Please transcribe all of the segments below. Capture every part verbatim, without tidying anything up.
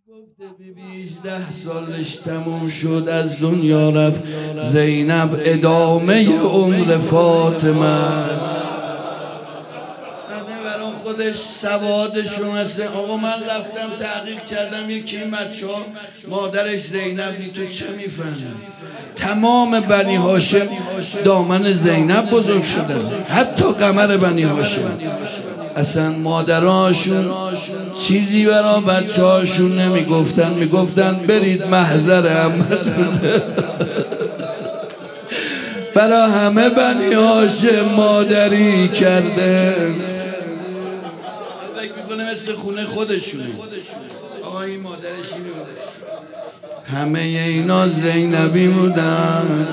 گفته بی بیشده سالش تموم شد از دنیا رفت. زینب ادامه عمر فاطمه است. برای خودش سوادشون هست. آقا من رفتم تحقیق کردم، یکی این بچه ها مادرش زینبی، تو چه میفهمی؟ تمام بنی هاشم دامن زینب بزرگ شدن، حتی قمر بنی هاشم. اصلا مادراشون چیزی برای بچه هاشون نمیگفتن، میگفتن برید محضر عمتون. برای همه بنی هاشم مادری کردن. فکر میکنه مثل خونه خودشونه. آقا این مادرش اینو، همه اینا زینبی بودن.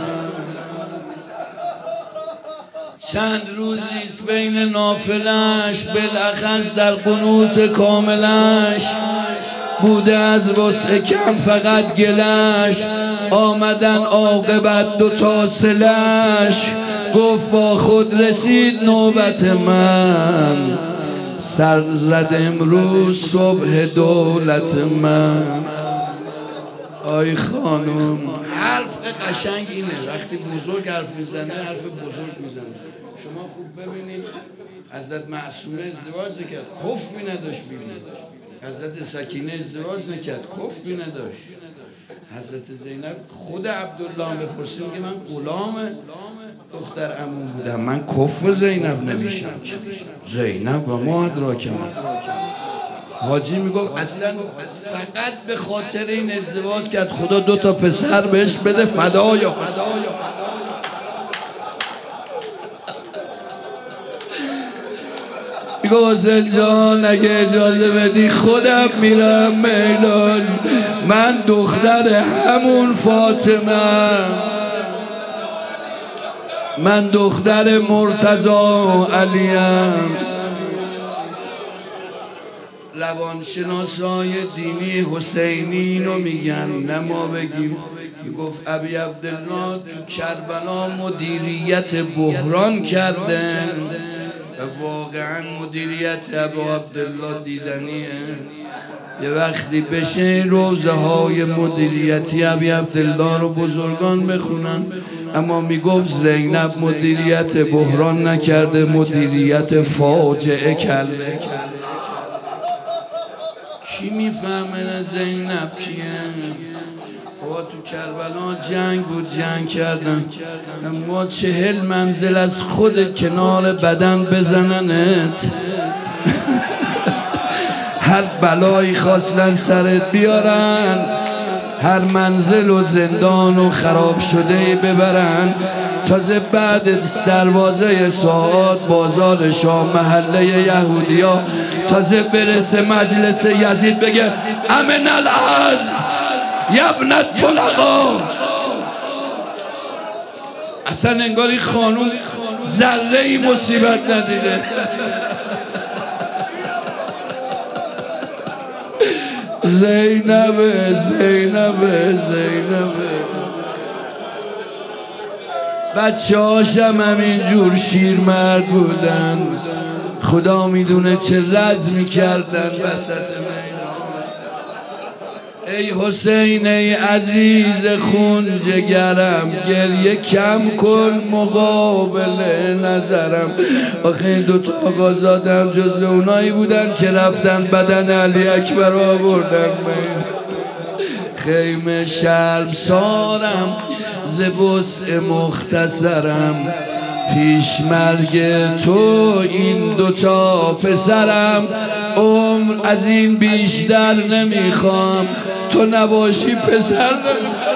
چند روزیست بین نافلش، بالاخص در قنوت کاملش بوده، از وسع کم فقط گلش. آمدن عاقبت دو تا سلش، گفت با خود رسید نوبت من، سر زد امروز صبح دولت من. آی خانم، حرف قشنگ اینه، وقتی بزرگ حرف میزنه حرف بزرگ میزنه. شما خوب ببینید حضرت معصومه ازدواج نکرد، کفی نداشت ببینید. حضرت سکینه ازدواج نکرد، کفی نداشت. حضرت زینب خود عبدالله بپرسید که من غلام دختر عموم بودم، من کف زینب نمیشم. زینب و ما ادراک ما. حاجی میگفت اصلا فقط به خاطر این ازدواج کرد خدا دو تا پسر بهش بده، فدایا فدایا. گوزل جان اگه اجازه بدی خودم میرم میلان، من دختر همون فاطمه، من دختر مرتضی علیم. روانشناسای دینی حسینی اینو میگن، نه ما بگیم. میگفت ابی عبدالله تو کربلا مدیریت بحران کردن و واقعا مدیریت ابی عبدالله دیدنیه. یه وقتی بشه روزه های مدیریتی ابی عبدالله رو بزرگان بخونن. اما میگفت زینب مدیریت بحران نکرده، مدیریت فاجعه کرده. کی میفهمه زینب کیه؟ بابا تو کربلا جنگ بود، جنگ کردن، اما چهل منزل از خود کنار بدن بزننت. هر بلایی خواستن سرت بیارن، هر منزل و زندان و خراب شده ببرن. تازه بعد دروازه ساعات بازار شام محله یهودیا، تازه برسه مجلس یزید بگه امن العهد یبن الطلقا. اصلا انگاری خانوم ذره ای مصیبت ندیده. زینب زینب زینب. بچه هاشم همینجور شیرمرد بودن، خدا میدونه چه رزمی کردن وسط میدان. ای حسین ای عزیز خون جگرم، گریه کم کن مقابل نظرم. آخه دوتا آقازادم جزو اونایی بودن که رفتن بدن علی اکبر آوردن خیمه شرم سارم، ز وسع مختصرم، پیش مرگ تو این دوتا پسرم. عمر از این بیشتر نمیخوام، تو نباشی پسر نمیخوام.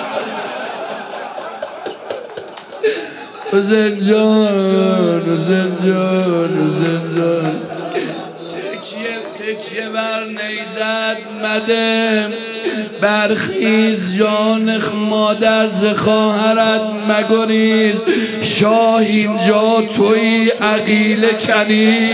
حسین جان حسین جان حسین جان. تکیه تکیه بر نیزد مده، برخیز جان مادر ز خواهرت مگریز. شاه اینجا تویی عقیله کنی،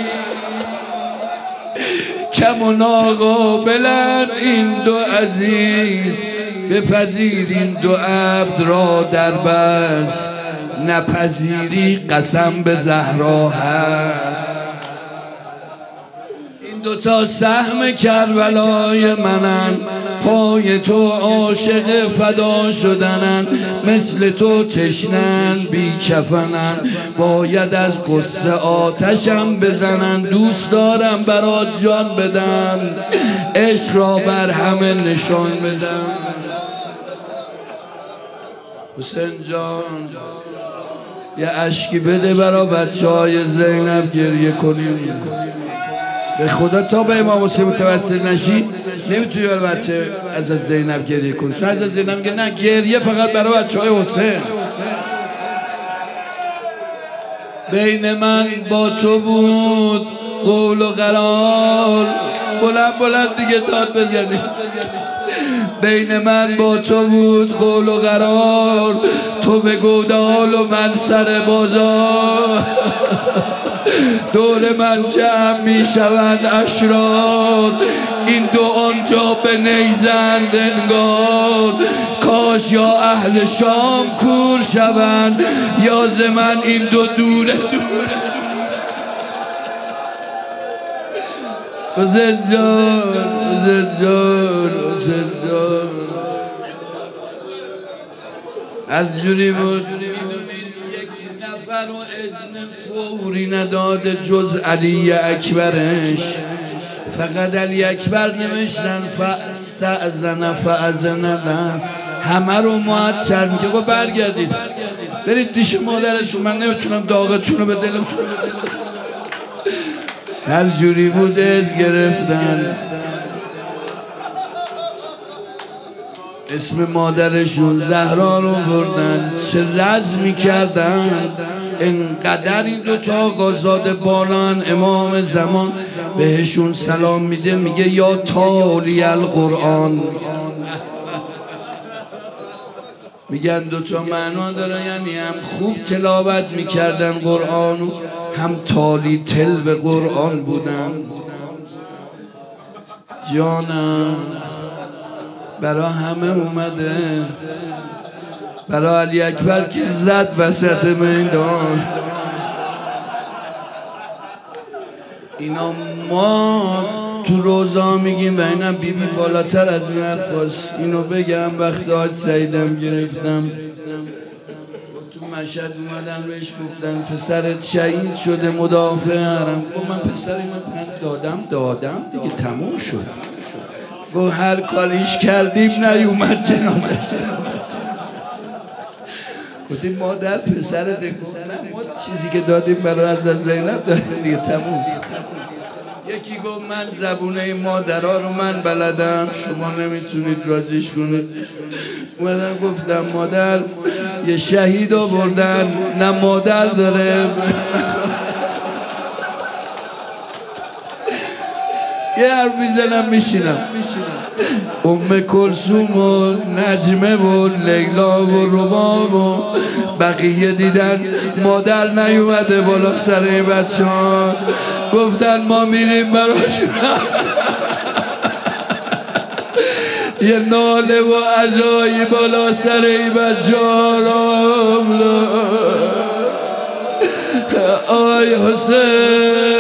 کم و ناقابلند این دو عزیز. بپذیر این دو عبد را در بس، نپذیری قسم به زهرا هست. این دوتا سهم کربلای منن، پای تو عاشق فدا شدنن، مثل تو تشنن بی کفنن، باید از قصه آتشم بزنن. دوست دارم برات جان بدم، عشق را بر همه نشان بدم. حسین جان یه اشکی بده برا بچه های زینب گریه کنیم. به خدا تا به امام حسین متوسل نشی نمیتونی برای بچه از زینب گریه کنی، چون از زینب گریه نه، گریه فقط برای بچه های حسین. بین من با تو بود قول و قرار، بلند بلند دیگه داد بزنی. بین من با تو بود قول و قرار، تو به گودال و من سر بازار. دور من جمع می شوند اشرار، این دو آنجا به نیزند انگار. کاش یا اهل شام کور شوند، یا ز من این دو دوره دوره. حسین جان حسین جان حسین جان از جوری بود یک نفر و اذن فوری نداده جز علی اکبرش. فقط علی اکبر نوشتن فاستأذن فاذن له، همه رو معطل میگه گفت برگردید برید دیش مادرشون، من نمیتونم داغتون رو به دلم. هر جوری بود از گرفتن، اسم مادرشون زهرا رو بردن. چه رزمی کردن، انقدر این دوتا آقازاده بالان. امام زمان بهشون سلام میده میگه یا تالی القرآن. میگن دوتا معنا داره، یعنی هم خوب تلاوت میکردن قرآن، هم تالی تل به قرآن بودن. جانم برا همه اومده، برا علی اکبر که زد وسط میدان. اینا ما تو روزا میگیم و اینم بی بی بالاتر از این حرف هست. اینو بگم وقتی آج سعیدم گرفتم تو مشهد اومدن بهش گفتن پسرت شهید شده مدافع حرم. گفت من پسری من دادم دادم دیگه تموم شد. گفت هر کاریش کردیم نیومد جنازه. گفتیم مادر پسرت، گفت نه ما چیزی که دادیم برای از زینب دادیم دیگه تموم. یکی گفت من زبونه مادرها رو من بلدم، شما نمیتونید راضیش کنید. اومدم گفتم مادر یه شهید رو بردن، نه مادر داره. یه حرف میزنم میشینم. ام کلثوم و نجمه و لیلا و رباب و بقیه دیدن مادر نیومده بالا سر بچه ها، گفتن ما میریم براش. یه ناله و عزایی بالا سر ای بچه ها. آی حسین